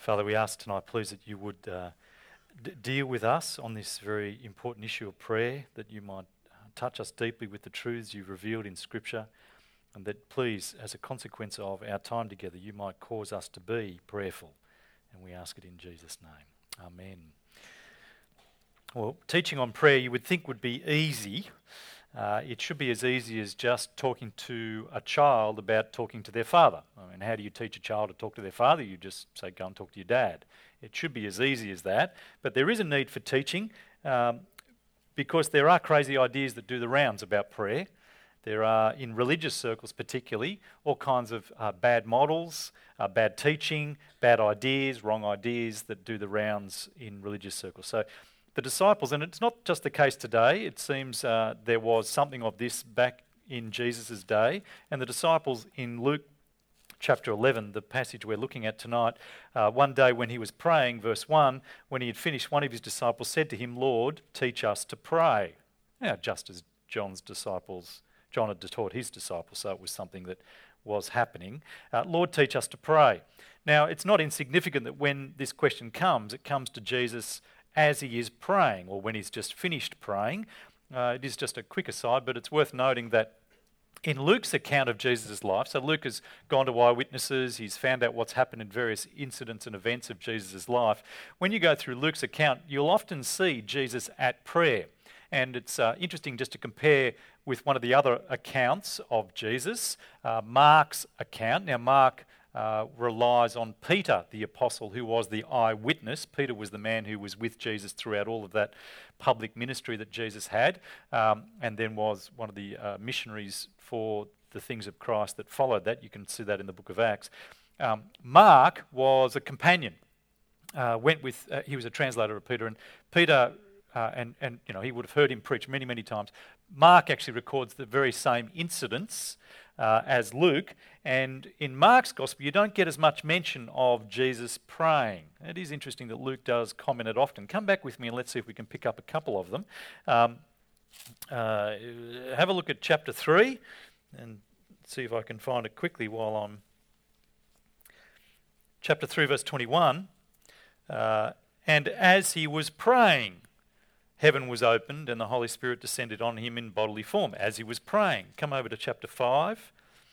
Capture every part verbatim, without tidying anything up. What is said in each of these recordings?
Father, we ask tonight, please, that you would uh, d- deal with us on this very important issue of prayer, that you might uh, touch us deeply with the truths you've revealed in Scripture, and that, please, as a consequence of our time together, you might cause us to be prayerful. And we ask it in Jesus' name. Amen. Well, teaching on prayer you would think would be easy. Uh, it should be as easy as just talking to a child about talking to their father. I mean, how do you teach a child to talk to their father? You just say, go and talk to your dad. It should be as easy as that. But there is a need for teaching um, because there are crazy ideas that do the rounds about prayer. There are, in religious circles particularly, all kinds of uh, bad models, uh, bad teaching, bad ideas, wrong ideas that do the rounds in religious circles. So the disciples, and it's not just the case today, it seems uh, there was something of this back in Jesus' day, and the disciples in Luke chapter eleven, the passage we're looking at tonight, uh, one day when he was praying, verse one, when he had finished, one of his disciples said to him, Lord, teach us to pray. Now, just as John's disciples, John had taught his disciples, so it was something that was happening. Uh, Lord, teach us to pray. Now, it's not insignificant that when this question comes, it comes to Jesus as he is praying, or when he's just finished praying. Uh, it is just a quick aside, but it's worth noting that in Luke's account of Jesus' life, so Luke has gone to eyewitnesses, he's found out what's happened in various incidents and events of Jesus' life. When you go through Luke's account, you'll often see Jesus at prayer. And it's uh, interesting just to compare with one of the other accounts of Jesus, uh, Mark's account. Now, Mark Uh, relies on Peter, the apostle, who was the eyewitness. Peter was the man who was with Jesus throughout all of that public ministry that Jesus had, um, and then was one of the uh, missionaries for the things of Christ that followed that. You can see that in the book of Acts. Um, Mark was a companion. Uh, went with uh, he was a translator of Peter, and Peter, uh, and and you know he would have heard him preach many many times. Mark actually records the very same incidents uh, as Luke, and in Mark's gospel you don't get as much mention of Jesus praying. It is interesting that Luke does comment it often. Come back with me and let's see if we can pick up a couple of them. Um, uh, have a look at chapter three and see if I can find it quickly while I'm... Chapter three, verse twenty-one, uh, and as he was praying, heaven was opened and the Holy Spirit descended on him in bodily form as he was praying. Come over to chapter five.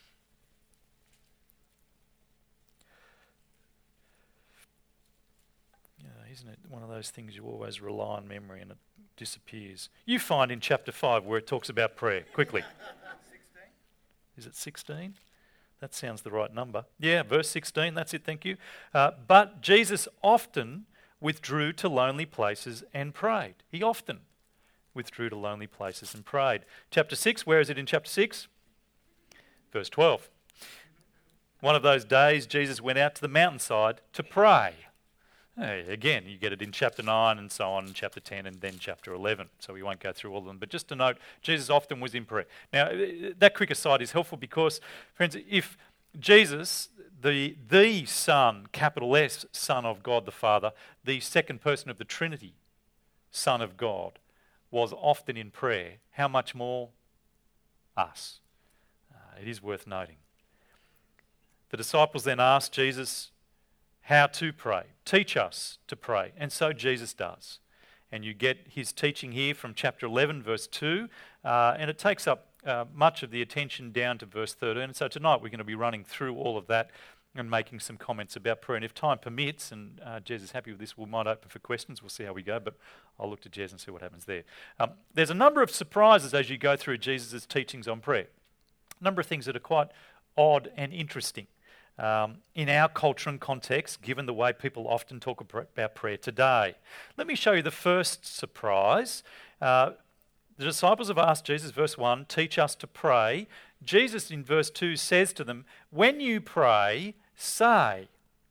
Yeah, isn't it one of those things you always rely on memory and it disappears? You find in chapter five where it talks about prayer. Quickly. sixteen. Is it sixteen? That sounds the right number. Yeah, verse sixteen, that's it, thank you. Uh, but Jesus often withdrew to lonely places and prayed. He often withdrew to lonely places and prayed. Chapter six, where is it in chapter six? Verse twelve. One of those days, Jesus went out to the mountainside to pray. Hey, again, you get it in chapter nine and so on, chapter ten and then chapter eleven. So we won't go through all of them. But just to note, Jesus often was in prayer. Now, that quick aside is helpful because, friends, if Jesus, the, the Son, capital S, Son of God the Father, the second person of the Trinity, Son of God, was often in prayer, how much more us? Uh, it is worth noting. The disciples then asked Jesus how to pray. Teach us to pray. And so Jesus does. And you get his teaching here from chapter eleven, verse two, uh, and it takes up uh, much of the attention down to verse thirteen. And so tonight we're going to be running through all of that and making some comments about prayer. And if time permits, and uh, Jez is happy with this, we might open for questions. We'll see how we go, but I'll look to Jez and see what happens there. Um, there's a number of surprises as you go through Jesus' teachings on prayer. A number of things that are quite odd and interesting. Um, in our culture and context, given the way people often talk about prayer today. Let me show you the first surprise. Uh, the disciples have asked Jesus, verse one, teach us to pray. Jesus in verse two says to them, when you pray, say,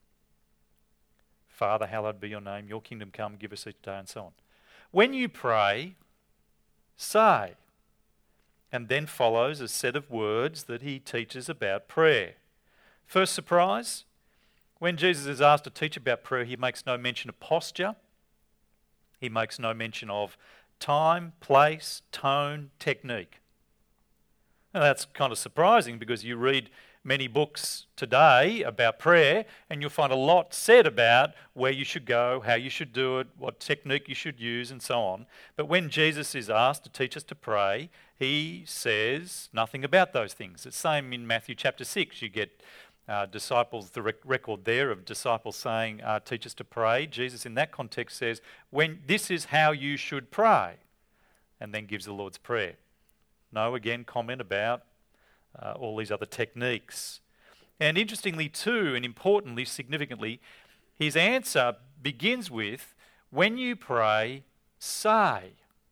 Father, hallowed be your name, your kingdom come, give us each day, and so on. When you pray, say. And then follows a set of words that he teaches about prayer. First surprise, when Jesus is asked to teach about prayer, he makes no mention of posture. He makes no mention of time, place, tone, technique. Now that's kind of surprising because you read many books today about prayer, and you'll find a lot said about where you should go, how you should do it, what technique you should use, and so on. But when Jesus is asked to teach us to pray, he says nothing about those things. It's the same in Matthew chapter six. You get uh, disciples, the rec- record there of disciples saying, uh, teach us to pray. Jesus in that context says, when this is how you should pray, and then gives the Lord's Prayer. No, again, comment about uh, all these other techniques. And interestingly too, and importantly, significantly, his answer begins with, when you pray, say.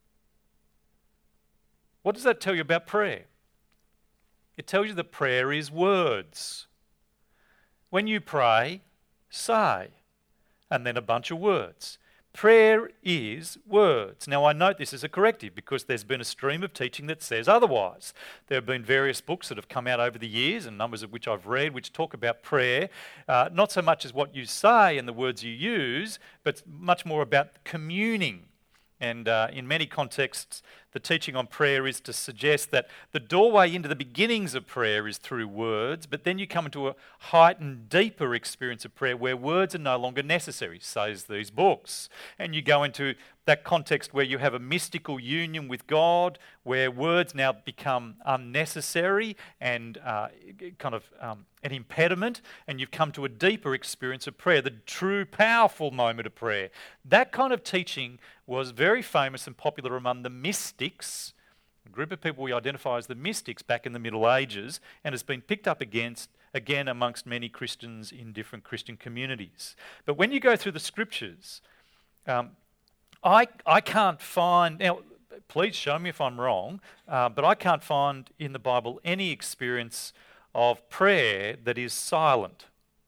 What does that tell you about prayer? It tells you that prayer is words. When you pray, say, and then a bunch of words. Prayer is words. Now, I note this as a corrective because there's been a stream of teaching that says otherwise. There have been various books that have come out over the years, and numbers of which I've read, which talk about prayer, uh, not so much as what you say and the words you use, but much more about communing. And uh, in many contexts, the teaching on prayer is to suggest that the doorway into the beginnings of prayer is through words, but then you come into a heightened, deeper experience of prayer where words are no longer necessary, says these books. And you go into that context where you have a mystical union with God, where words now become unnecessary and uh, kind of um, an impediment, and you've come to a deeper experience of prayer, the true, powerful moment of prayer. That kind of teaching was very famous and popular among the mystics, a group of people we identify as the mystics back in the Middle Ages, and has been picked up against again amongst many Christians in different Christian communities. But when you go through the scriptures, um, I I can't find, now please show me if I'm wrong, uh, but I can't find in the Bible any experience of prayer that is silent,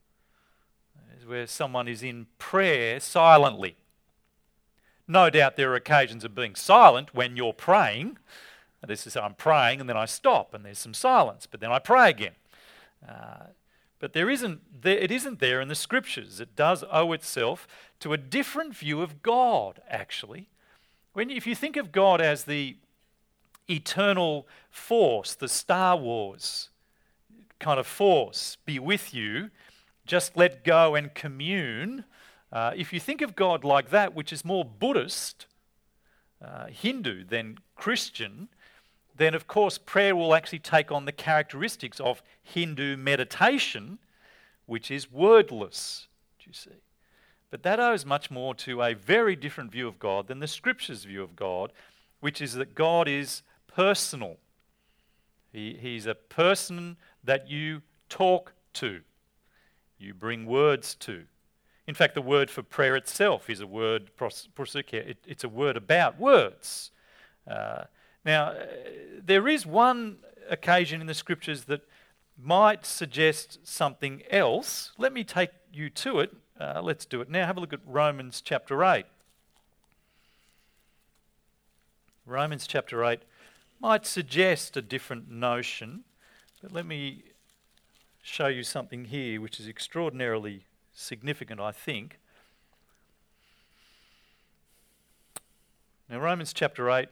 where someone is in prayer silently. No doubt there are occasions of being silent when you're praying. This is I'm praying and then I stop and there's some silence, but then I pray again. Uh, but there isn't there, it isn't there in the scriptures. It does owe itself to a different view of God, actually. When if you think of God as the eternal force, the Star Wars kind of force, be with you, just let go and commune. Uh, if you think of God like that, which is more Buddhist, uh, Hindu than Christian, then of course prayer will actually take on the characteristics of Hindu meditation, which is wordless, do you see? But that owes much more to a very different view of God than the Scripture's view of God, which is that God is personal. He, he's a person that you talk to, you bring words to. In fact, the word for prayer itself is a word, prosukia, it, it's a word about words. Uh, now, uh, there is one occasion in the Scriptures that might suggest something else. Let me take you to it. Uh, let's do it now. Have a look at Romans chapter eight. Romans chapter eight might suggest a different notion, but let me show you something here which is extraordinarily significant, I think. Now, Romans chapter eight,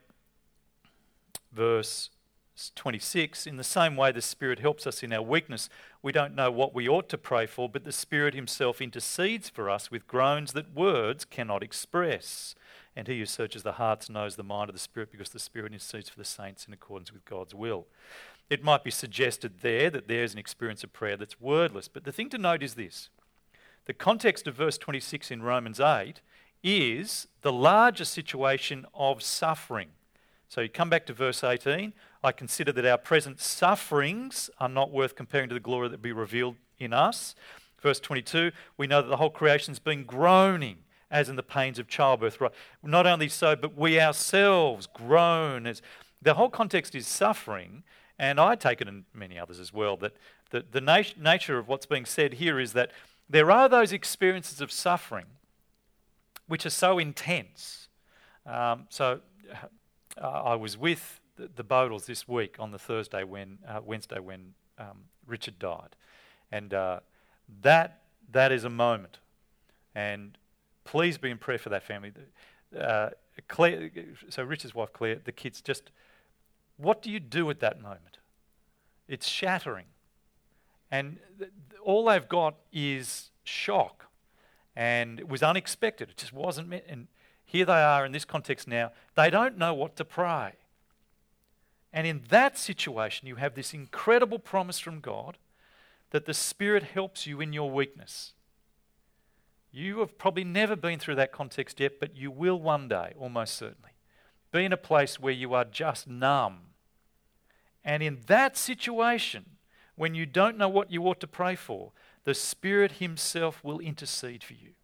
verse twenty-six, in the same way the Spirit helps us in our weakness. We don't know what we ought to pray for, but the Spirit himself intercedes for us with groans that words cannot express. And he who searches the hearts knows the mind of the Spirit, because the Spirit intercedes for the saints in accordance with God's will. It might be suggested there that there's an experience of prayer that's wordless, but the thing to note is this. The context of verse twenty-six in Romans eight is the larger situation of suffering. So you come back to verse eighteen, I consider that our present sufferings are not worth comparing to the glory that will be revealed in us. Verse twenty-two, we know that the whole creation's been groaning as in the pains of childbirth. Right? Not only so, but we ourselves groan. As the whole context is suffering, and I take it, and many others as well, that the, the nat- nature of what's being said here is that there are those experiences of suffering which are so intense. Um, so uh, I was with the, the Bodles this week on the Thursday when uh, Wednesday when um, Richard died, and uh, that that is a moment. And please be in prayer for that family. Uh, Claire, so Richard's wife Claire, the kids, just what do you do at that moment? It's shattering. And th- all they've got is shock. And it was unexpected. It just wasn't meant. And here they are in this context now. They don't know what to pray. And in that situation, you have this incredible promise from God that the Spirit helps you in your weakness. You have probably never been through that context yet, but you will one day, almost certainly. Be in a place where you are just numb. And in that situation, when you don't know what you ought to pray for, the Spirit Himself will intercede for you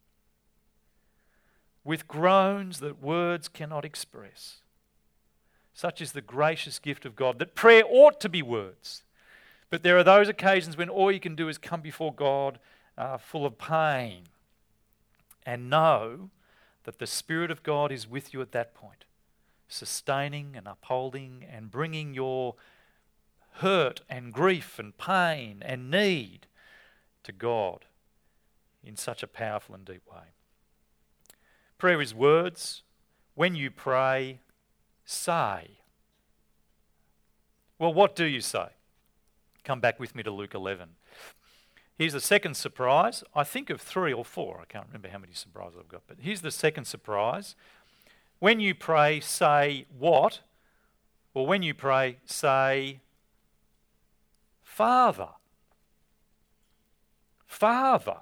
with groans that words cannot express. Such is the gracious gift of God, that prayer ought to be words. But there are those occasions when all you can do is come before God uh, full of pain and know that the Spirit of God is with you at that point, sustaining and upholding and bringing your hurt and grief and pain and need to God in such a powerful and deep way. Prayer is words. When you pray, say. Well, what do you say? Come back with me to Luke eleven. Here's the second surprise. I think of three or four. I can't remember how many surprises I've got, but here's the second surprise. When you pray, say what? Well, when you pray, say Father. Father.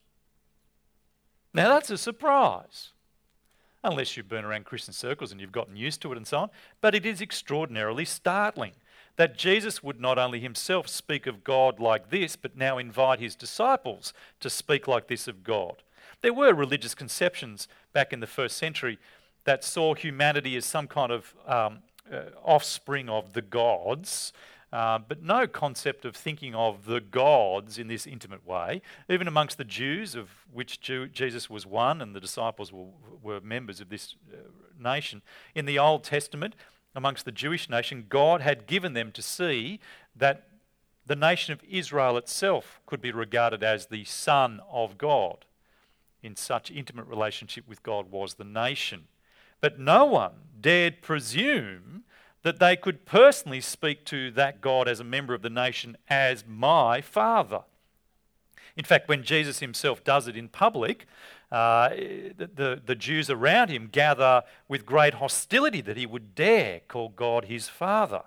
Now that's a surprise. Unless you've been around Christian circles and you've gotten used to it and so on. But it is extraordinarily startling that Jesus would not only himself speak of God like this, but now invite his disciples to speak like this of God. There were religious conceptions back in the first century that saw humanity as some kind of um, uh, offspring of the gods, uh, but no concept of thinking of the gods in this intimate way. Even amongst the Jews, of which Jew, Jesus was one and the disciples were, were members of this uh, nation, in the Old Testament, amongst the Jewish nation, God had given them to see that the nation of Israel itself could be regarded as the son of God. In such intimate relationship with God was the nation. But no one dared presume that they could personally speak to that God as a member of the nation as my Father. In fact, when Jesus himself does it in public, uh, the, the, the Jews around him gather with great hostility that he would dare call God his Father.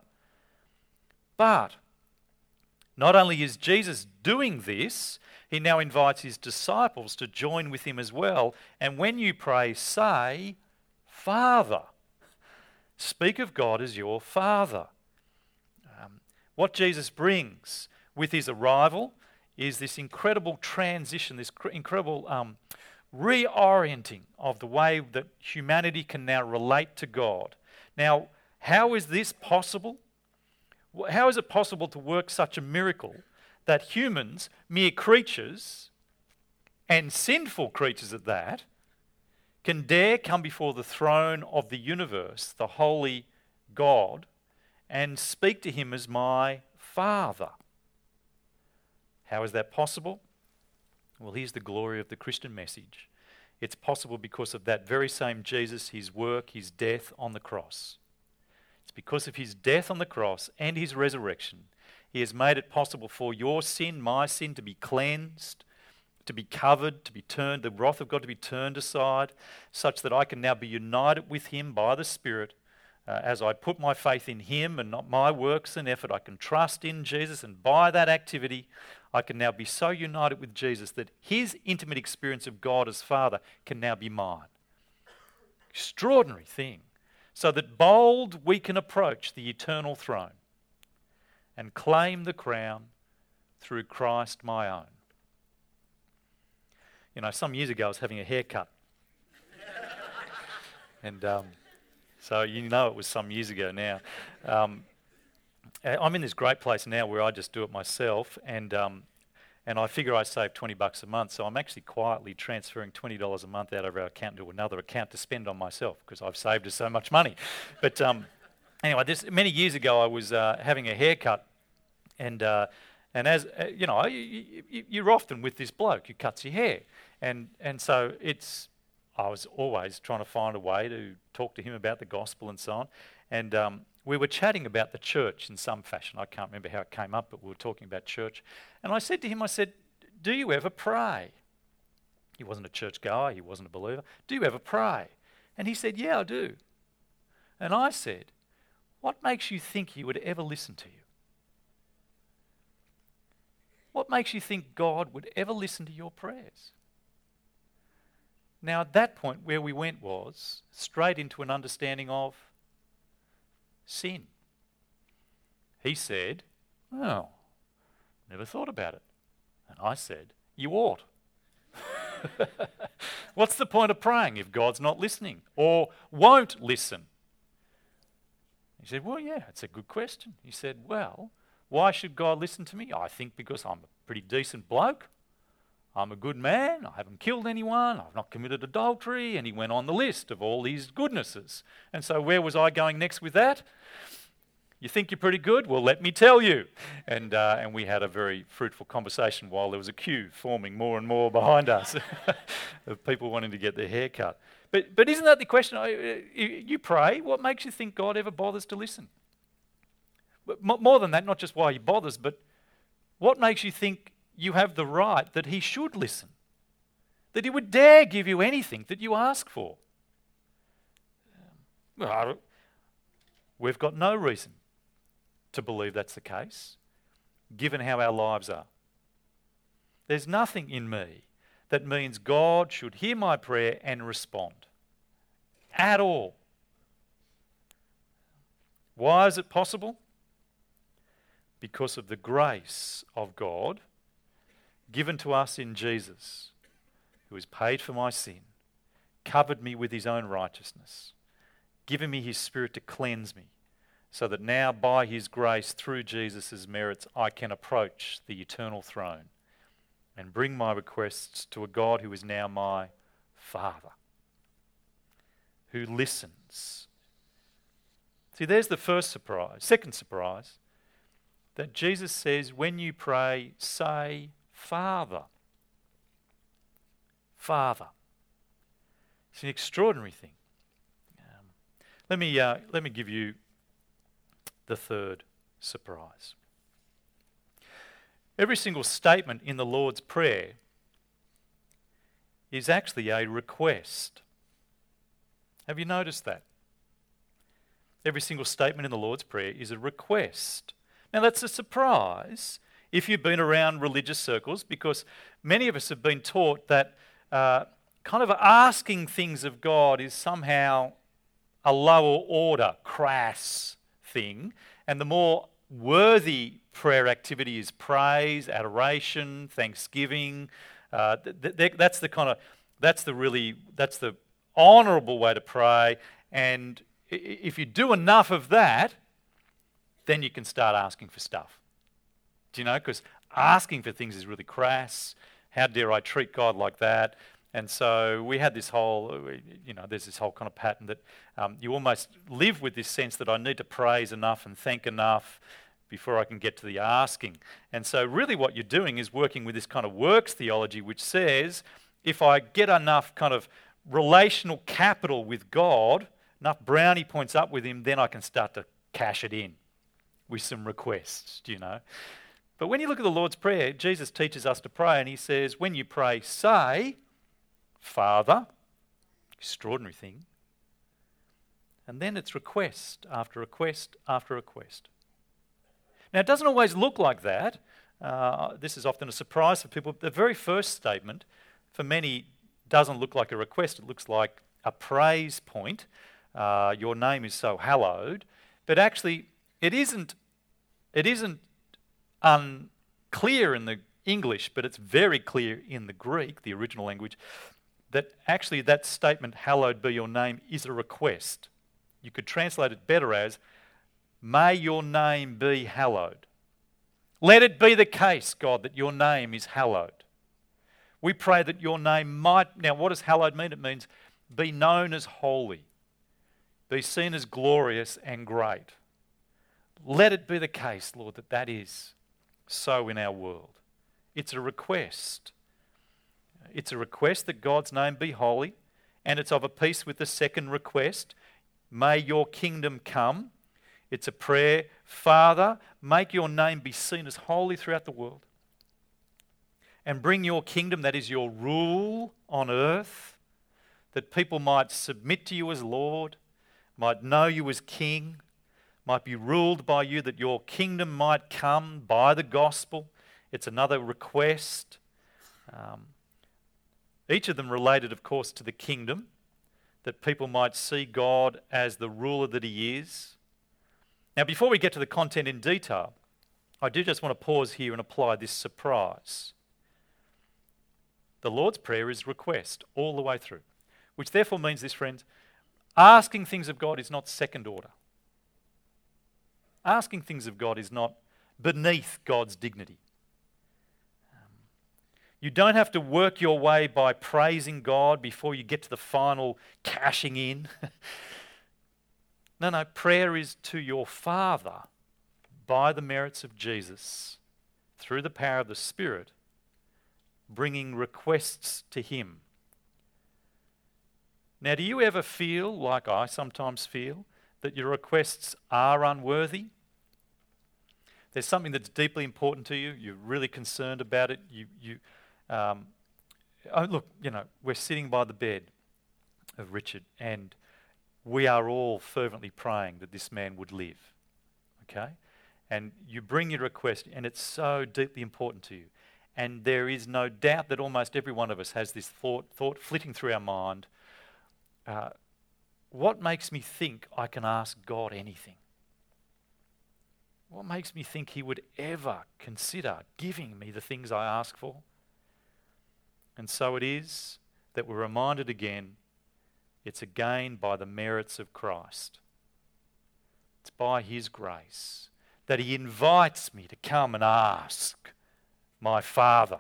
But not only is Jesus doing this, he now invites his disciples to join with him as well. And when you pray, say, Father. Speak of God as your Father. Um, what Jesus brings with his arrival is this incredible transition, this cr- incredible um, reorienting of the way that humanity can now relate to God. Now, how is this possible? How is it possible to work such a miracle that humans, mere creatures, and sinful creatures at that, can dare come before the throne of the universe, the holy God, and speak to him as my Father? How is that possible? Well, here's the glory of the Christian message. It's possible because of that very same Jesus, his work, his death on the cross. It's because of his death on the cross and his resurrection, he has made it possible for your sin, my sin, to be cleansed, to be covered, to be turned, the wrath of God to be turned aside, such that I can now be united with him by the Spirit. Uh, as I put my faith in him and not my works and effort, I can trust in Jesus, and by that activity, I can now be so united with Jesus that his intimate experience of God as Father can now be mine. Extraordinary thing. So that bold we can approach the eternal throne and claim the crown through Christ my own. You know, some years ago I was having a haircut. and um, so you know it was some years ago now. Um, I'm in this great place now where I just do it myself, and um, and I figure I save twenty bucks a month, so I'm actually quietly transferring twenty dollars a month out of our account to another account to spend on myself because I've saved us so much money. But um, anyway, this many years ago I was uh, having a haircut, and uh, and as uh, you know, you, you, you're often with this bloke who cuts your hair. And and so it's, I was always trying to find a way to talk to him about the gospel and so on. And um, we were chatting about the church in some fashion. I can't remember how it came up, but we were talking about church. And I said to him, I said, do you ever pray? He wasn't a church goer, he wasn't a believer. Do you ever pray? And he said, yeah, I do. And I said, what makes you think he would ever listen to you? What makes you think God would ever listen to your prayers? Now, at that point, where we went was straight into an understanding of sin. He said, oh, never thought about it. And I said, you ought. What's the point of praying if God's not listening or won't listen? He said, well, yeah, it's a good question. He said, well, why should God listen to me? I think because I'm a pretty decent bloke. I'm a good man. I haven't killed anyone. I've not committed adultery. And he went on the list of all these goodnesses. And so where was I going next with that? You think you're pretty good? Well, let me tell you. And uh, and we had a very fruitful conversation while there was a queue forming more and more behind us of people wanting to get their hair cut. But, but isn't that the question? You pray. What makes you think God ever bothers to listen? But more than that, not just why he bothers, but what makes you think you have the right that he should listen? That he would dare give you anything that you ask for? Well, we've got no reason to believe that's the case, given how our lives are. There's nothing in me that means God should hear my prayer and respond at all. Why is it possible? Because of the grace of God given to us in Jesus, who has paid for my sin, covered me with his own righteousness, given me his Spirit to cleanse me, so that now by his grace, through Jesus' merits, I can approach the eternal throne and bring my requests to a God who is now my Father, who listens. See, there's the first surprise. Second surprise, that Jesus says, when you pray, say, Father. Father. It's an extraordinary thing. Um, let me uh, let me give you the third surprise. Every single statement in the Lord's Prayer is actually a request. Have you noticed that? Every single statement in the Lord's Prayer is a request. Now that's a surprise if you've been around religious circles, because many of us have been taught that uh, kind of asking things of God is somehow a lower order, crass thing, and the more worthy prayer activity is praise, adoration, thanksgiving. Uh, th- th- that's the kind of that's the really that's the honourable way to pray. And if you do enough of that, then you can start asking for stuff. Do you know? Because asking for things is really crass. How dare I treat God like that? And so we had this whole, you know, there's this whole kind of pattern that um, you almost live with this sense that I need to praise enough and thank enough before I can get to the asking. And so really what you're doing is working with this kind of works theology, which says if I get enough kind of relational capital with God, enough brownie points up with him, then I can start to cash it in with some requests, do you know? But when you look at the Lord's Prayer, Jesus teaches us to pray, and he says, when you pray, say, Father, extraordinary thing. And then it's request after request after request. Now, it doesn't always look like that. Uh, this is often a surprise for people. The very first statement, for many, doesn't look like a request. It looks like a praise point. Uh, your name is so hallowed. But actually, it isn't, it isn't unclear in the English, but it's very clear in the Greek, the original language, that actually that statement, hallowed be your name, is a request. You could translate it better as, may your name be hallowed. Let it be the case, God, that your name is hallowed. We pray that your name might, now what does hallowed mean? It means be known as holy, be seen as glorious and great. Let it be the case, Lord, that that is so in our world. It's a request. It's a request that God's name be holy, and it's of a piece with the second request, may your kingdom come. It's a prayer, Father, make your name be seen as holy throughout the world. And bring your kingdom, that is your rule on earth, that people might submit to you as Lord, might know you as King, might be ruled by you, that your kingdom might come by the gospel. It's another request. Um, each of them related, of course, to the kingdom, that people might see God as the ruler that he is. Now, before we get to the content in detail, I do just want to pause here and apply this surprise. The Lord's Prayer is request all the way through, which therefore means this, friends, asking things of God is not second order. Asking things of God is not beneath God's dignity. Um, you don't have to work your way by praising God before you get to the final cashing in. No, no, prayer is to your Father by the merits of Jesus, through the power of the Spirit, bringing requests to him. Now, do you ever feel, like I sometimes feel, that your requests are unworthy? There's something that's deeply important to you, you're really concerned about it, you, you, um, oh, look, you know, we're sitting by the bed of Richard, and we are all fervently praying that this man would live, okay? And you bring your request, and it's so deeply important to you. And there is no doubt that almost every one of us has this thought, thought flitting through our mind. Uh, what makes me think I can ask God anything? What makes me think he would ever consider giving me the things I ask for? And so it is that we're reminded again, it's again by the merits of Christ. It's by his grace that he invites me to come and ask my Father.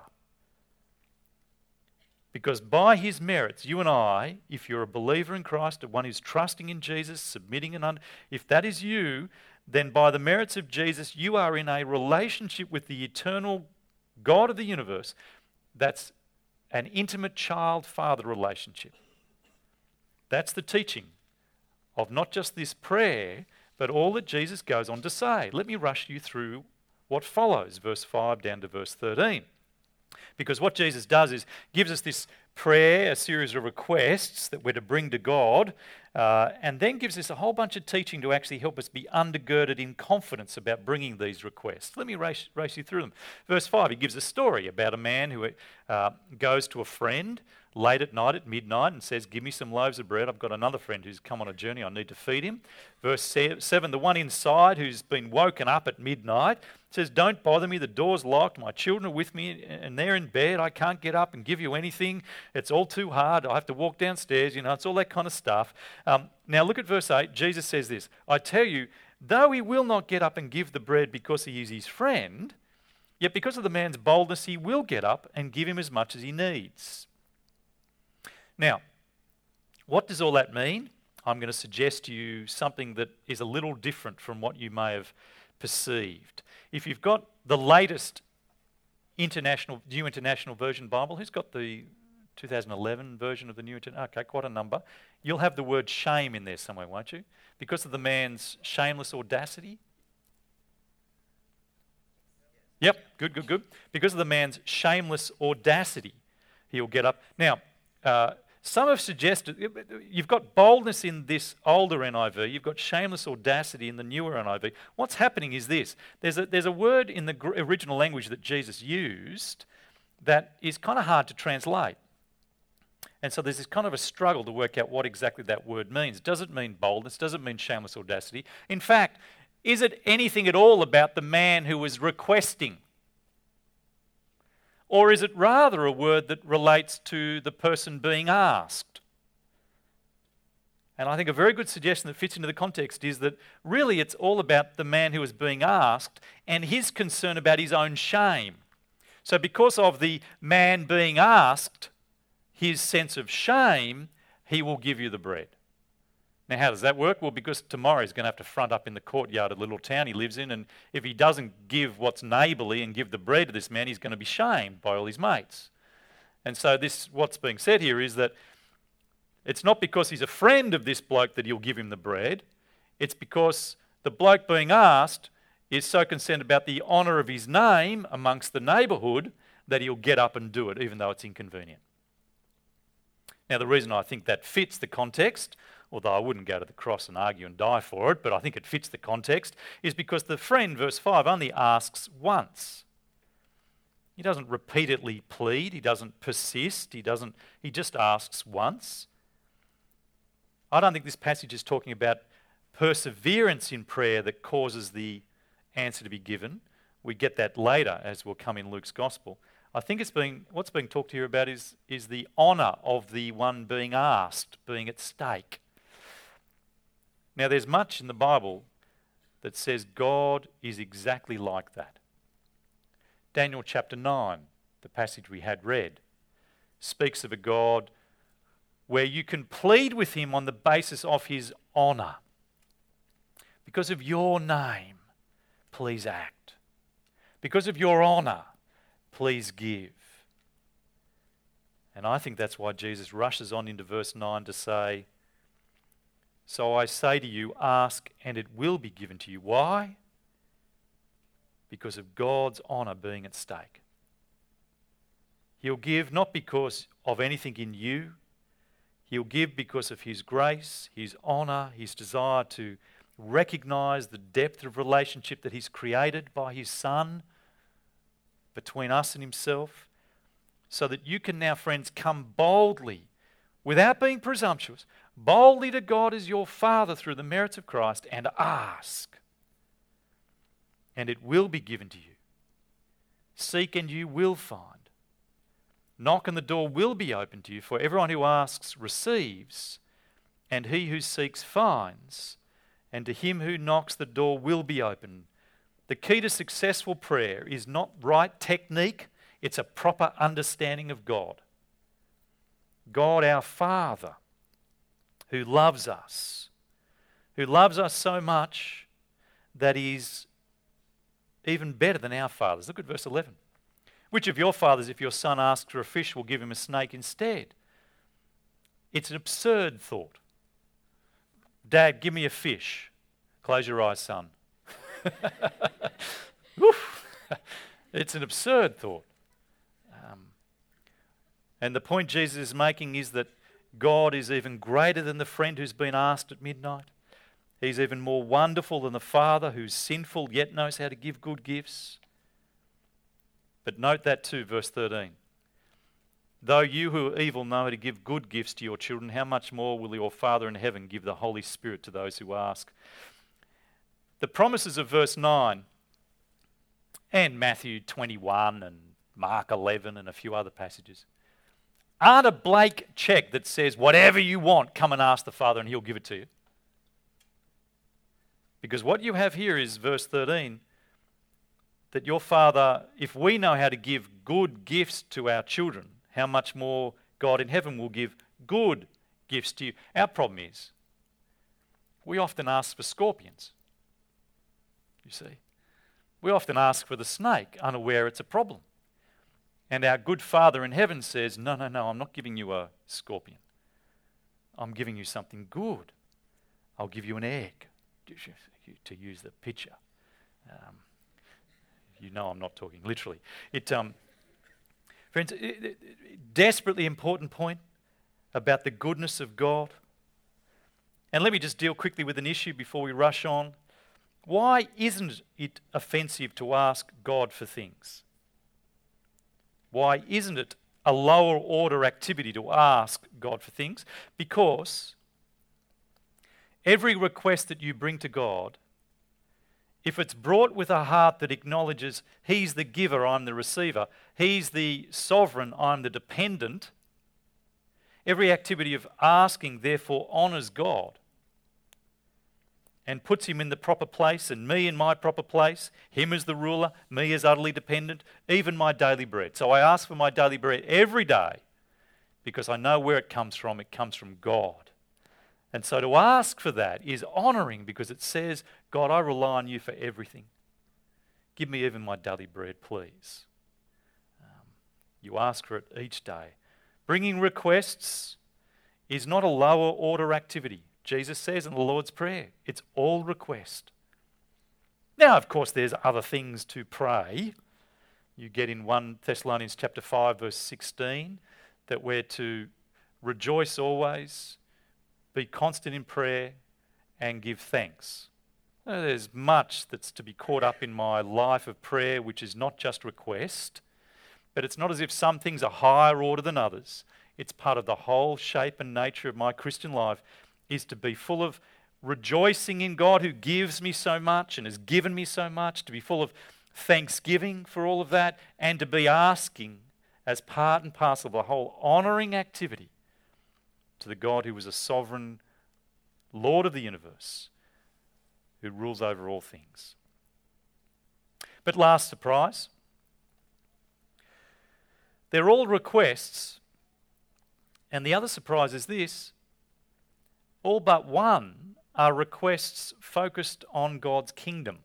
Because by his merits, you and I, if you're a believer in Christ, one who's trusting in Jesus, submitting and un- if that is you, then by the merits of Jesus, you are in a relationship with the eternal God of the universe. That's an intimate child-father relationship. That's the teaching of not just this prayer, but all that Jesus goes on to say. Let me rush you through what follows, verse five down to verse thirteen. Because what Jesus does is gives us this prayer, a series of requests that we're to bring to God, uh, and then gives us a whole bunch of teaching to actually help us be undergirded in confidence about bringing these requests. Let me race, race you through them. Verse five, he gives a story about a man who uh, goes to a friend late at night, at midnight, and says, give me some loaves of bread. I've got another friend who's come on a journey. I need to feed him. Verse seven, the one inside who's been woken up at midnight says, don't bother me. The door's locked. My children are with me and they're in bed. I can't get up and give you anything. It's all too hard. I have to walk downstairs. You know, it's all that kind of stuff. Um, now look at verse eight. Jesus says this, I tell you, though he will not get up and give the bread because he is his friend, yet because of the man's boldness, he will get up and give him as much as he needs. Now, what does all that mean? I'm going to suggest to you something that is a little different from what you may have perceived. If you've got the latest international, New International Version Bible, who's got the two thousand eleven version of the New International? Okay, quite a number. You'll have the word shame in there somewhere, won't you? Because of the man's shameless audacity. Yep, good, good, good. Because of the man's shameless audacity, he'll get up. Now, uh, some have suggested, you've got boldness in this older N I V, you've got shameless audacity in the newer N I V. What's happening is this. There's a, there's a word in the gr- original language that Jesus used that is kind of hard to translate. And so there's this kind of a struggle to work out what exactly that word means. Does it mean boldness? Does it mean shameless audacity? In fact, is it anything at all about the man who was requesting? Or is it rather a word that relates to the person being asked? And I think a very good suggestion that fits into the context is that really it's all about the man who is being asked and his concern about his own shame. So because of the man being asked, his sense of shame, he will give you the bread. Now, how does that work? Well, because tomorrow he's going to have to front up in the courtyard of the little town he lives in, and if he doesn't give what's neighbourly and give the bread to this man, he's going to be shamed by all his mates. And so this, what's being said here is that it's not because he's a friend of this bloke that he'll give him the bread, it's because The bloke being asked is so concerned about the honour of his name amongst the neighbourhood that he'll get up and do it, even though it's inconvenient. Now, the reason I think that fits the context, although I wouldn't go to the cross and argue and die for it, but I think it fits the context, is because the friend, verse five, only asks once. He doesn't repeatedly plead, he doesn't persist, he doesn't, he just asks once. I don't think this passage is talking about perseverance in prayer that causes the answer to be given. We get that later, as will come in Luke's gospel. I think it's being what's being talked here about is, is the honour of the one being asked, being at stake. Now, there's much in the Bible that says God is exactly like that. Daniel chapter nine, the passage we had read, speaks of a God where you can plead with him on the basis of his honour. Because of your name, please act. Because of your honour, please give. And I think that's why Jesus rushes on into verse nine to say, so I say to you, ask and it will be given to you. Why? Because of God's honour being at stake. He'll give not because of anything in you. He'll give because of his grace, his honour, his desire to recognise the depth of relationship that he's created by his Son between us and himself, so that you can now, friends, come boldly, without being presumptuous, boldly to God as your Father through the merits of Christ and ask. And it will be given to you. Seek and you will find. Knock and the door will be opened to you, for everyone who asks receives, and he who seeks finds, and to him who knocks the door will be opened. The key to successful prayer is not right technique, it's a proper understanding of God. God our Father, who loves us, who loves us so much that he's even better than our fathers. Look at verse eleven. Which of your fathers, if your son asks for a fish, will give him a snake instead? It's an absurd thought. Dad, give me a fish. Close your eyes, son. It's an absurd thought. Um, and the point Jesus is making is that God is even greater than the friend who's been asked at midnight. He's even more wonderful than the father who's sinful yet knows how to give good gifts. But note that too, verse thirteen. Though you who are evil know how to give good gifts to your children, how much more will your Father in heaven give the Holy Spirit to those who ask? The promises of verse nine and Matthew twenty-one and Mark eleven and a few other passages aren't a blank check that says whatever you want, come and ask the Father and he'll give it to you. Because what you have here is verse thirteen, that your Father, if we know how to give good gifts to our children, how much more God in heaven will give good gifts to you. Our problem is, we often ask for scorpions, you see. We often ask for the snake, unaware it's a problem. And our good Father in heaven says, no, no, no, I'm not giving you a scorpion. I'm giving you something good. I'll give you an egg, to use the picture. Um, you know I'm not talking literally. It, um, friends, it, it, desperately important point about the goodness of God. And let me just deal quickly with an issue before we rush on. Why isn't it offensive to ask God for things? Why isn't it a lower order activity to ask God for things? Because every request that you bring to God, if it's brought with a heart that acknowledges he's the giver, I'm the receiver, he's the sovereign, I'm the dependent, every activity of asking therefore honours God and puts him in the proper place and me in my proper place, him as the ruler, me as utterly dependent, even my daily bread. So I ask for my daily bread every day because I know where it comes from. It comes from God. And so to ask for that is honouring because it says, God, I rely on you for everything. Give me even my daily bread, please. Um, you ask for it each day. Bringing requests is not a lower order activity. Jesus says in the Lord's Prayer, it's all request. Now, of course, there's other things to pray. You get in First Thessalonians chapter five, verse sixteen, that we're to rejoice always, be constant in prayer, and give thanks. Now, there's much that's to be caught up in my life of prayer, which is not just request, but it's not as if some things are higher order than others. It's part of the whole shape and nature of my Christian life, is to be full of rejoicing in God who gives me so much and has given me so much, to be full of thanksgiving for all of that, and to be asking as part and parcel of the whole honouring activity to the God who is a sovereign Lord of the universe, who rules over all things. But last surprise, they're all requests, and the other surprise is this: all but one are requests focused on God's kingdom.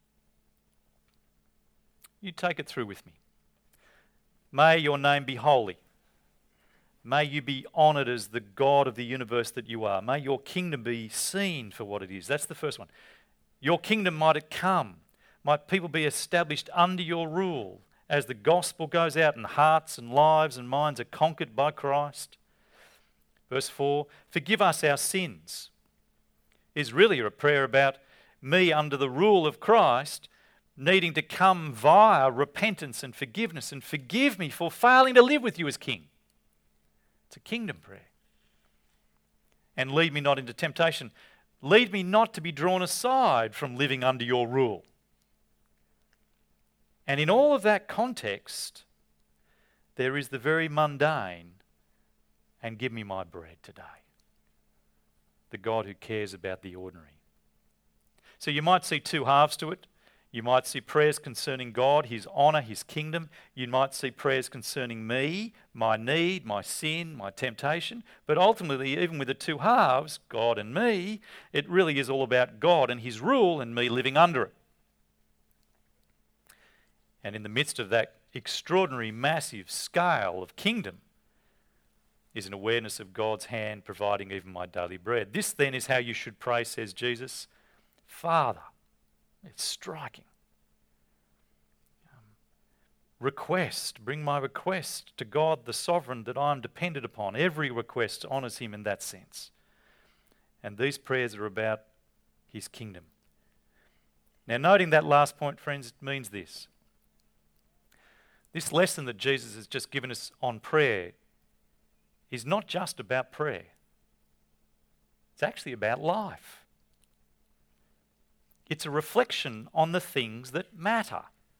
You take it through with me. May your name be holy. May you be honoured as the God of the universe that you are. May your kingdom be seen for what it is. That's the first one. Your kingdom might it come. Might people be established under your rule as the gospel goes out and hearts and lives and minds are conquered by Christ. Verse four, forgive us our sins, is really a prayer about me under the rule of Christ needing to come via repentance and forgiveness, and forgive me for failing to live with you as king. It's a kingdom prayer. And lead me not into temptation. Lead me not to be drawn aside from living under your rule. And in all of that context, there is the very mundane, and give me my bread today. The God who cares about the ordinary. So you might see two halves to it. You might see prayers concerning God, His honour, His kingdom. You might see prayers concerning me, my need, my sin, my temptation. But ultimately, even with the two halves, God and me, it really is all about God and His rule and me living under it. And in the midst of that extraordinary, massive scale of kingdom is an awareness of God's hand providing even my daily bread. This then is how you should pray, says Jesus. Father. It's striking. Um, request, bring my request to God the sovereign that I'm dependent upon. Every request honours Him in that sense. And these prayers are about His kingdom. Now, noting that last point, friends, it means this. This lesson that Jesus has just given us on prayer is not just about prayer. It's actually about life. It's a reflection on the things that matter.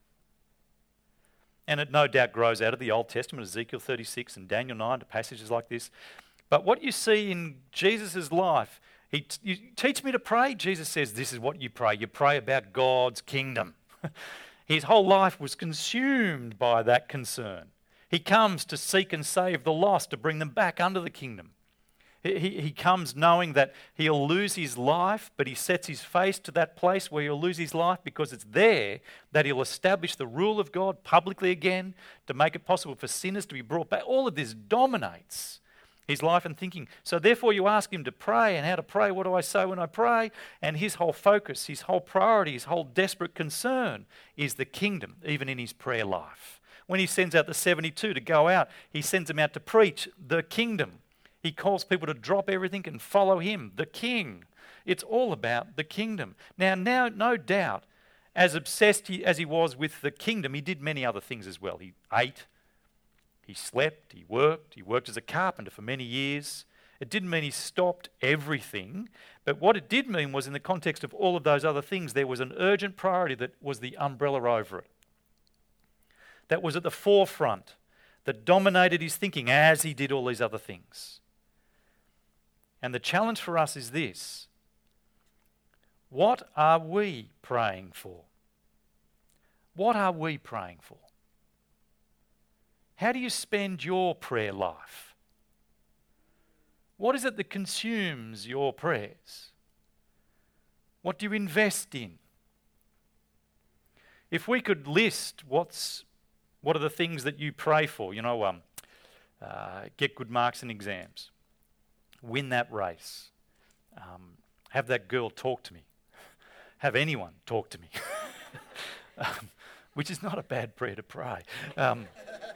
And it no doubt grows out of the Old Testament, Ezekiel thirty-six and Daniel nine, to passages like this. But what you see in Jesus' life, he t- you teach me to pray. Jesus says, this is what you pray. You pray about God's kingdom. His whole life was consumed by that concern. He comes to seek and save the lost, to bring them back under the kingdom. He, he comes knowing that he'll lose his life, but he sets his face to that place where he'll lose his life because it's there that he'll establish the rule of God publicly again to make it possible for sinners to be brought back. All of this dominates his life and thinking. So therefore you ask him to pray and how to pray. What do I say when I pray? And his whole focus, his whole priority, his whole desperate concern is the kingdom, even in his prayer life. When he sends out the seventy-two to go out, he sends them out to preach the kingdom. He calls people to drop everything and follow him, the king. It's all about the kingdom. Now, now, no doubt, as obsessed he, as he was with the kingdom, he did many other things as well. He ate, he slept, he worked. He worked as a carpenter for many years. It didn't mean he stopped everything, but what it did mean was in the context of all of those other things, there was an urgent priority that was the umbrella over it. That was at the forefront, that dominated his thinking as he did all these other things. And the challenge for us is this. What are we praying for? What are we praying for? How do you spend your prayer life? What is it that consumes your prayers? What do you invest in? If we could list what's what are the things that you pray for, you know, um, uh, get good marks in exams, win that race, um, have that girl talk to me, have anyone talk to me. um, which is not a bad prayer to pray. Um,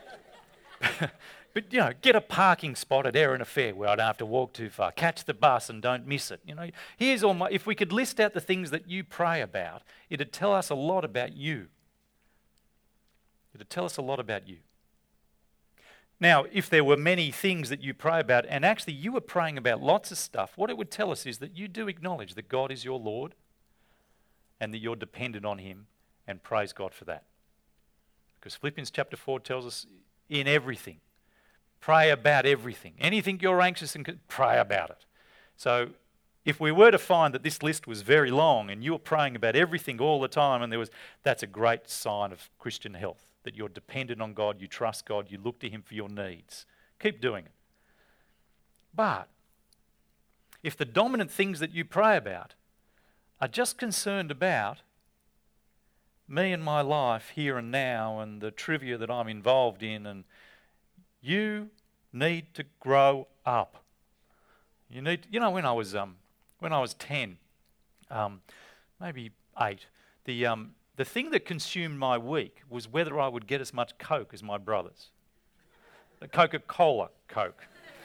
but, you know, get a parking spot at Erina Fair where I don't have to walk too far. Catch the bus and don't miss it. You know, here's all my... If we could list out the things that you pray about, it'd tell us a lot about you. It'd tell us a lot about you. Now, if there were many things that you pray about, and actually you were praying about lots of stuff, what it would tell us is that you do acknowledge that God is your Lord and that you're dependent on him, and praise God for that. Because Philippians chapter four tells us in everything, pray about everything. Anything you're anxious and pray about it. So if we were to find that this list was very long and you were praying about everything all the time, and there was, that's a great sign of Christian health. That you're dependent on God, you trust God, you look to him for your needs. Keep doing it. But if the dominant things that you pray about are just concerned about me and my life here and now and the trivia that I'm involved in, and you need to grow up. You need, you know, when I was um, when I was ten, um, maybe eight, the um. The thing that consumed my week was whether I would get as much Coke as my brothers. The Coca-Cola Coke.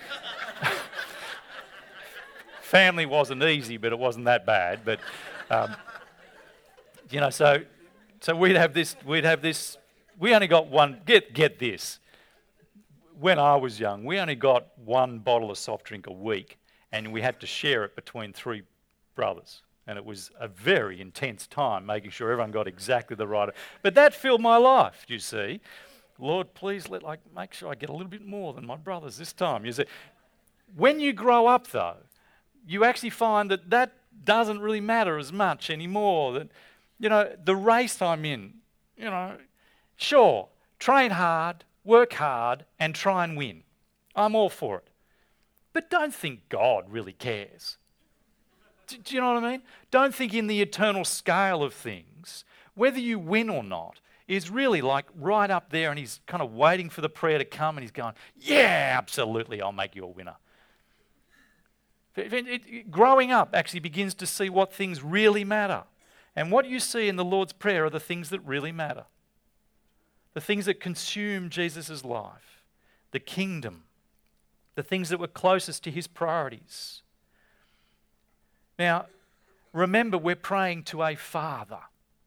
Family wasn't easy, but it wasn't that bad. But um, you know, so so we'd have this. We'd have this. We only got one. Get get this. When I was young, we only got one bottle of soft drink a week, and we had to share it between three brothers. And it was a very intense time, making sure everyone got exactly the right. But that filled my life, you see. Lord, please let like make sure I get a little bit more than my brothers this time. You see, when you grow up, though, you actually find that that doesn't really matter as much anymore. That, you know, the race I'm in, you know, sure, train hard, work hard, and try and win. I'm all for it. But don't think God really cares. Do, do you know what I mean? Don't think in the eternal scale of things, whether you win or not, is really like right up there, and he's kind of waiting for the prayer to come, and he's going, yeah, absolutely, I'll make you a winner. It, it, it, growing up actually begins to see what things really matter. And what you see in the Lord's Prayer are the things that really matter. The things that consume Jesus' life. The kingdom. The things that were closest to his priorities. Now, remember, we're praying to a Father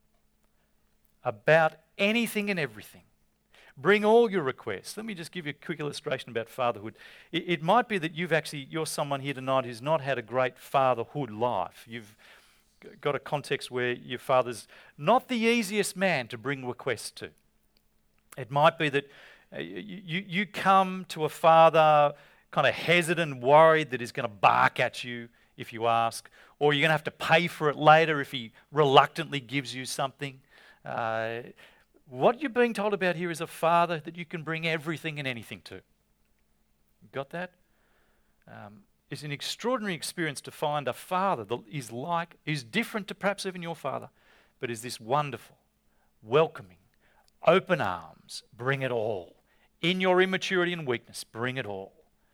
about anything and everything. Bring all your requests. Let me just give you a quick illustration about fatherhood. It, it might be that you've actually, you're someone here tonight who's not had a great fatherhood life. You've got a context where your father's not the easiest man to bring requests to. It might be that uh, you, you come to a father kind of hesitant, worried that he's going to bark at you if you ask, or you're going to have to pay for it later if he reluctantly gives you something. Uh, what you're being told about here is a father that you can bring everything and anything to. Got that? Um, it's an extraordinary experience to find a father that is like, is different to perhaps even your father, but is this wonderful, welcoming, open arms, bring it all. In your immaturity and weakness, bring it all.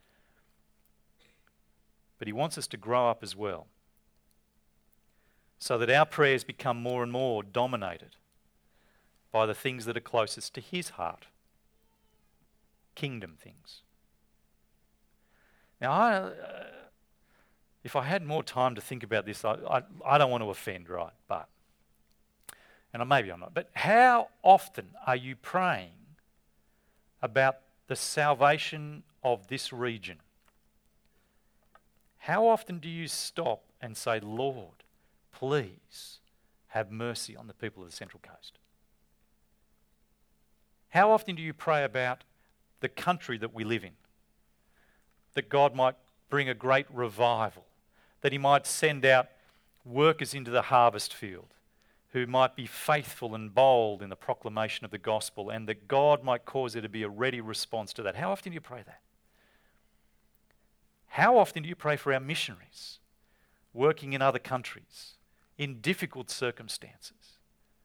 But he wants us to grow up as well, so that our prayers become more and more dominated by the things that are closest to his heart, kingdom things. Now, I, uh, if I had more time to think about this, I, I, I don't want to offend, right? But, and maybe I'm not, but how often are you praying about the salvation of this region? How often do you stop and say, Lord, please have mercy on the people of the Central Coast? How often do you pray about the country that we live in? That God might bring a great revival, that he might send out workers into the harvest field who might be faithful and bold in the proclamation of the gospel, and that God might cause there to be a ready response to that. How often do you pray that? How often do you pray for our missionaries working in other countries in difficult circumstances?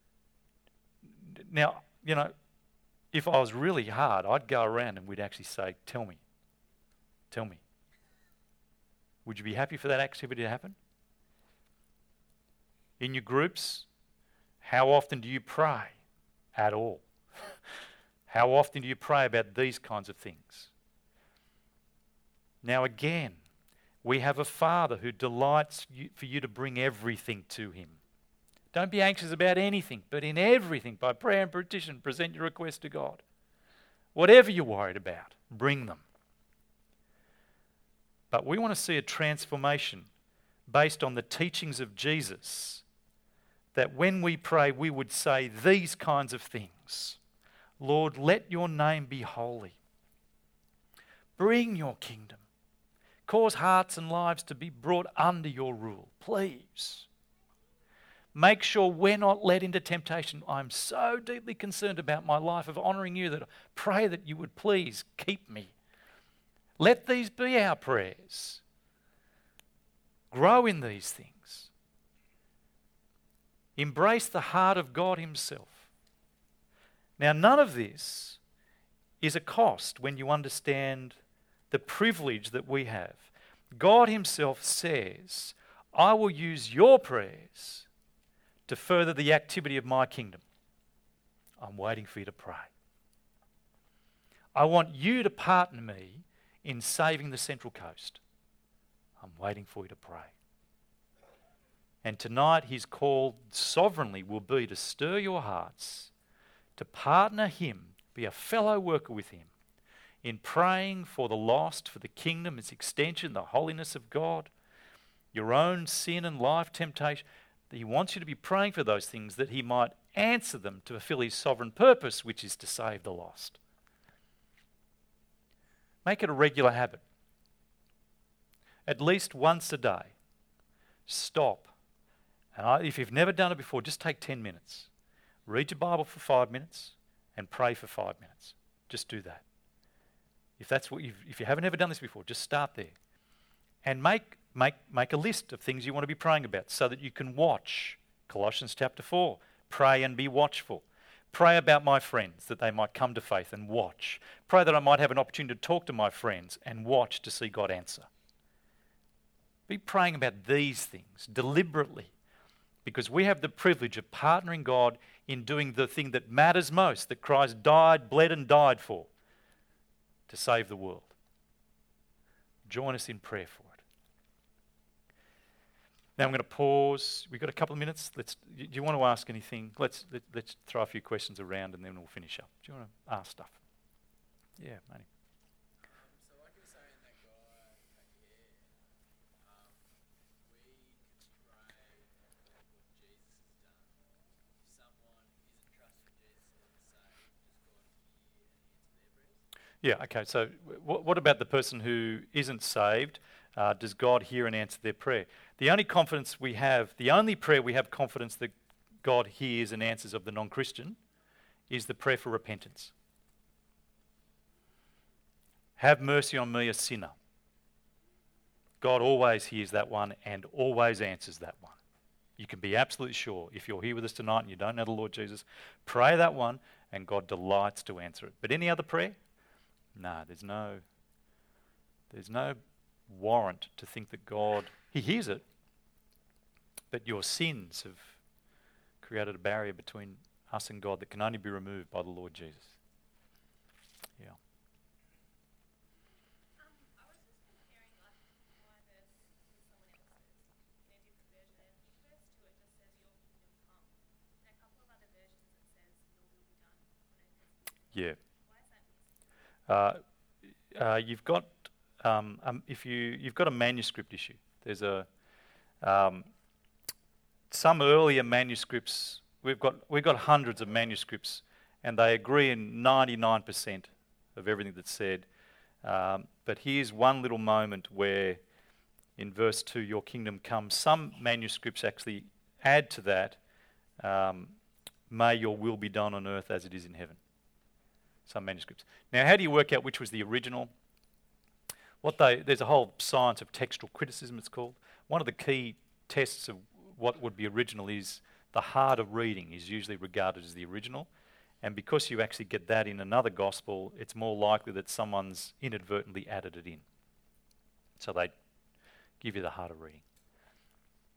Now, you know, if I was really hard, I'd go around and we'd actually say, tell me, tell me. Would you be happy for that activity to happen? In your groups, how often do you pray at all? How often do you pray about these kinds of things? Now again, we have a Father who delights you, for you to bring everything to him. Don't be anxious about anything, but in everything, by prayer and petition, present your request to God. Whatever you're worried about, bring them. But we want to see a transformation based on the teachings of Jesus, that when we pray, we would say these kinds of things. Lord, let your name be holy. Bring your kingdom. Cause hearts and lives to be brought under your rule, please. Make sure we're not led into temptation. I'm so deeply concerned about my life of honouring you that I pray that you would please keep me. Let these be our prayers. Grow in these things. Embrace the heart of God himself. Now, none of this is a cost when you understand the privilege that we have. God himself says, I will use your prayers to further the activity of my kingdom. I'm waiting for you to pray. I want you to partner me in saving the Central Coast. I'm waiting for you to pray. And tonight his call sovereignly will be to stir your hearts, to partner him, be a fellow worker with him in praying for the lost, for the kingdom, its extension, the holiness of God, your own sin and life temptation. He wants you to be praying for those things that he might answer them to fulfill his sovereign purpose, which is to save the lost. Make it a regular habit. At least once a day, stop. And I, if you've never done it before, just take ten minutes. Read your Bible for five minutes and pray for five minutes. Just do that. If that's what you've, if you haven't ever done this before, just start there. And make, make, make a list of things you want to be praying about so that you can watch. Colossians chapter four, pray and be watchful. Pray about my friends that they might come to faith and watch. Pray that I might have an opportunity to talk to my friends and watch to see God answer. Be praying about these things deliberately, because we have the privilege of partnering God in doing the thing that matters most, that Christ died, bled and died for, to save the world. Join us in prayer for it. Now I'm going to pause. We've got a couple of minutes. Let's. Do you want to ask anything? Let's let, let's throw a few questions around and then we'll finish up. Do you want to ask stuff? Yeah, Manny. Yeah, okay, so w- what about the person who isn't saved? Uh, does God hear and answer their prayer? The only confidence we have, the only prayer we have confidence that God hears and answers of the non-Christian is the prayer for repentance. Have mercy on me, a sinner. God always hears that one and always answers that one. You can be absolutely sure. If you're here with us tonight and you don't know the Lord Jesus, pray that one and God delights to answer it. But any other prayer? No, there's no, there's no warrant to think that God, he hears it, but your sins have created a barrier between us and God that can only be removed by the Lord Jesus. Yeah. Um, I was just comparing like my verse with someone else's in a different version, and each verse to it just says your kingdom come. And a couple of other versions it says your will be done on earth as it is in heaven. Yeah. Why is that missing? Uh, uh, you've got um, um, if you you've got a manuscript issue. There's a um, some earlier manuscripts. We've got we've got hundreds of manuscripts, and they agree in ninety-nine percent of everything that's said. Um, but here's one little moment where, in verse two, your kingdom comes. Some manuscripts actually add to that, um, may your will be done on earth as it is in heaven. Some manuscripts. Now, how do you work out which was the original? What they there's a whole science of textual criticism, it's called. One of the key tests of what would be original is the heart of reading is usually regarded as the original. And because you actually get that in another gospel, it's more likely that someone's inadvertently added it in. So they give you the heart of reading.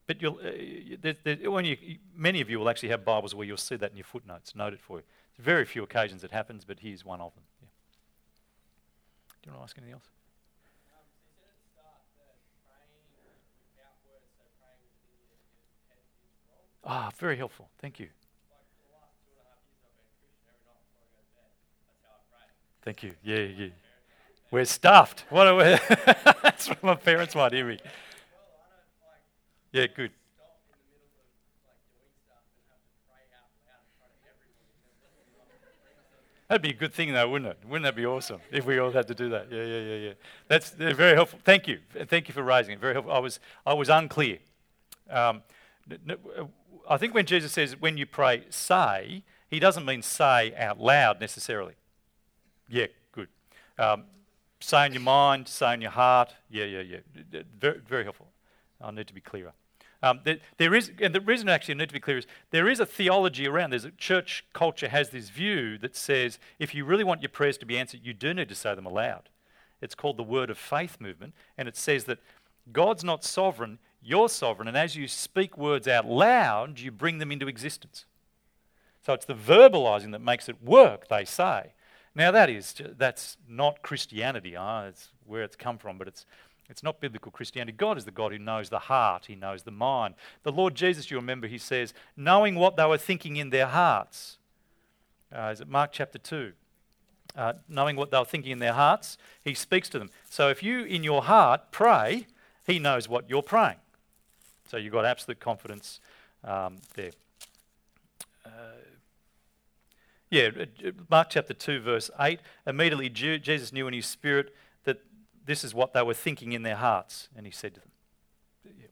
But you'll, uh, there, there, when you, many of you will actually have Bibles where you'll see that in your footnotes, note it for you. There's very few occasions it happens, but here's one of them. Yeah. Do you want to ask anything else? Um, so you said at the start that praying without words, so praying within your, your head is wrong. Ah, very helpful. Thank you. Like for the last two and a half years I've been a Christian, every night before I go to bed, that's how I pray. Thank you. Yeah, yeah. We're stuffed. What are we? That's what my parents might hear me. Well, I don't like Yeah, good. stop in the middle of like doing stuff and have to pray out loud in front of everybody. That'd be a good thing, though, wouldn't it? Wouldn't that be awesome if we all had to do that? Yeah, yeah, yeah, yeah. That's uh, very helpful. Thank you. Thank you for raising it. Very helpful. I was, I was unclear. Um, n- n- uh, I think when Jesus says, when you pray, say, he doesn't mean say out loud necessarily. Yeah, good. Um, say in your mind, say in your heart. Yeah, yeah, yeah. D- d- Very, very helpful. I need to be clearer. Um, there, there is, and the reason I actually need to be clear is there is a theology around. There's a church culture has this view that says if you really want your prayers to be answered, you do need to say them aloud. It's called the Word of Faith movement, and it says that God's not sovereign, you're sovereign, and as you speak words out loud, you bring them into existence. So it's the verbalizing that makes it work, they say. Now that is that's not Christianity. Uh, it's where it's come from, but it's it's not biblical Christianity. God is the God who knows the heart. He knows the mind. The Lord Jesus, you remember, he says, knowing what they were thinking in their hearts. Uh, is it Mark chapter two? Uh, knowing what they were thinking in their hearts, he speaks to them. So if you, in your heart, pray, he knows what you're praying. So you've got absolute confidence um, there. Uh, yeah, Mark chapter two, verse eight. Immediately Jesus knew in his spirit that this is what they were thinking in their hearts, and he said to them. Yeah.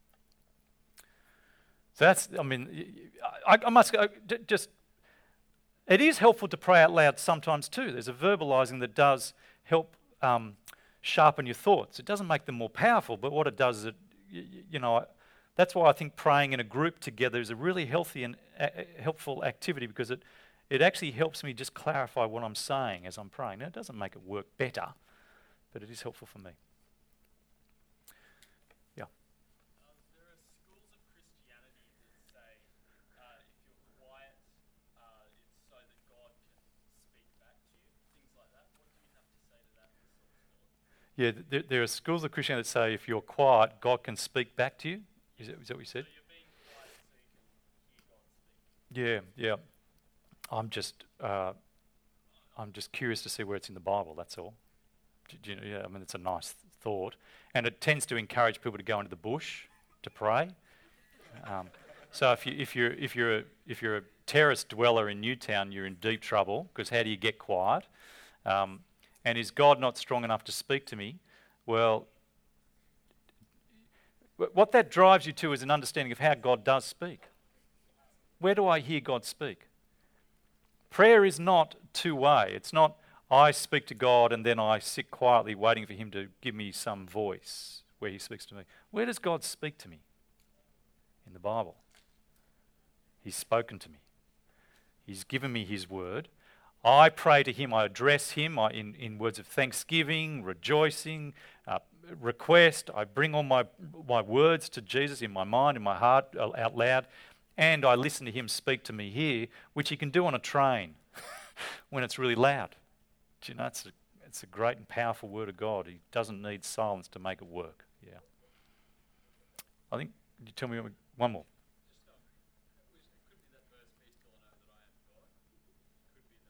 So that's, I mean, I, I must I, just, it is helpful to pray out loud sometimes too. There's a verbalizing that does help um, sharpen your thoughts. It doesn't make them more powerful, but what it does is it, you, you know, that's why I think praying in a group together is a really healthy and a- helpful activity, because it, it actually helps me just clarify what I'm saying as I'm praying. Now, it doesn't make it work better, but it is helpful for me. Yeah. Um, there are schools of Christianity that say uh, if you're quiet, uh, it's so that God can speak back to you, things like that. What do you have to say to that sort of thought? Yeah, there, there are schools of Christianity that say if you're quiet, God can speak back to you. Is that, is that what you said? So you're being quiet so you can hear God speak. Yeah, yeah. I'm just, uh, I'm just curious to see where it's in the Bible. That's all. Do, do you know, yeah, I mean, it's a nice thought, and it tends to encourage people to go into the bush to pray. Um, so if you if you're if you're a, if you're a terrace dweller in Newtown, you're in deep trouble, because how do you get quiet? Um, and is God not strong enough to speak to me? Well, what that drives you to is an understanding of how God does speak. Where do I hear God speak? Prayer is not two-way. It's not I speak to God and then I sit quietly waiting for him to give me some voice where he speaks to me. Where does God speak to me? In the Bible. He's spoken to me. He's given me his word. I pray to him, I address him I, in, in words of thanksgiving, rejoicing, uh, request. I bring all my, my words to Jesus in my mind, in my heart, uh, out loud, and I listen to him speak to me here, which he can do on a train when it's really loud. Do you know, it's a, it's a great and powerful word of God. He doesn't need silence to make it work. Yeah. I think, you tell me one more. Just, um, it, was, it could be that verse, be still and know that I am God. It could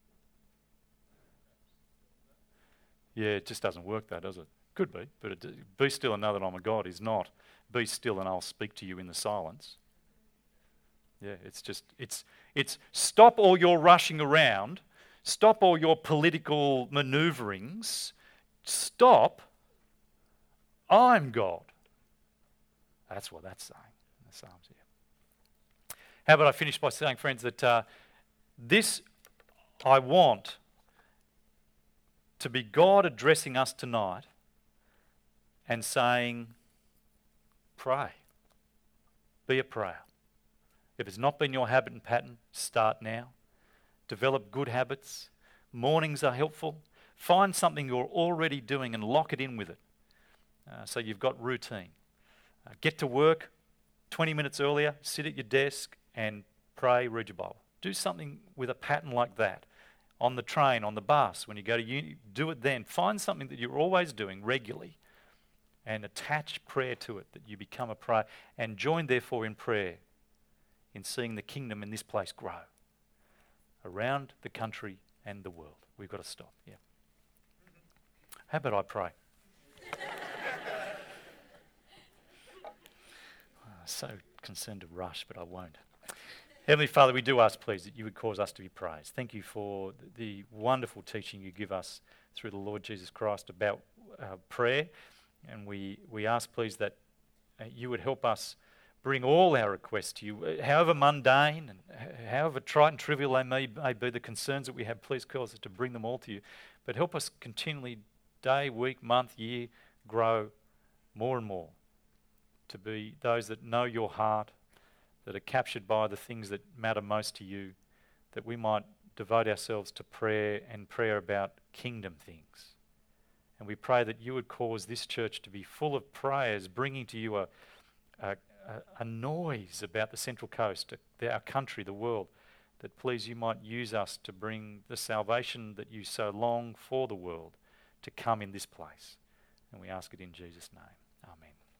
be that. Yeah, it just doesn't work though, does it? Could be, but it, be still and know that I'm a God is not. Be still and I'll speak to you in the silence. Yeah, it's just, it's, it's stop all your rushing around, stop all your political maneuverings, stop, I'm God. That's what that's saying in the Psalms here. How about I finish by saying, friends, that uh, this I want to be God addressing us tonight and saying, pray. Be a prayer. If it's not been your habit and pattern, start now. Develop good habits. Mornings are helpful. Find something you're already doing and lock it in with it. Uh, so you've got routine. Uh, get to work, twenty minutes earlier, sit at your desk and pray, read your Bible. Do something with a pattern like that. On the train, on the bus, when you go to uni, do it then. Find something that you're always doing regularly and attach prayer to it, that you become a prayer. And join, therefore, in prayer, in seeing the kingdom in this place grow around the country and the world. We've got to stop, yeah. How about I pray? Oh, so concerned to rush, but I won't. Heavenly Father, we do ask, please, that you would cause us to be praised. Thank you for the wonderful teaching you give us through the Lord Jesus Christ about uh, prayer. And we, we ask, please, that uh, you would help us bring all our requests to you, uh, however mundane and h- however trite and trivial they may, may be, the concerns that we have, please cause us to bring them all to you. But help us continually, day, week, month, year, grow more and more to be those that know your heart, that are captured by the things that matter most to you, that we might devote ourselves to prayer and prayer about kingdom things. And we pray that you would cause this church to be full of prayers, bringing to you a, a, a noise about the Central Coast, our country, the world, that please you might use us to bring the salvation that you so long for the world to come in this place. And we ask it in Jesus' name. Amen.